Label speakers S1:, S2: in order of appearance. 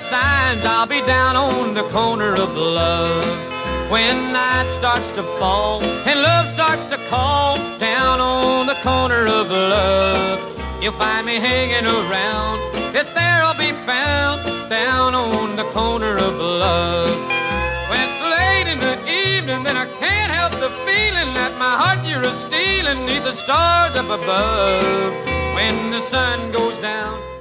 S1: signs, I'll be down on the corner of love. When night starts to fall and love starts to call, down on the corner of love, you'll find me hanging around. It's there I'll be found, down on the corner of love. When it's late in the evening, then I can't help the feeling that my heart you're a stealing 'neath the stars up above. When the sun goes down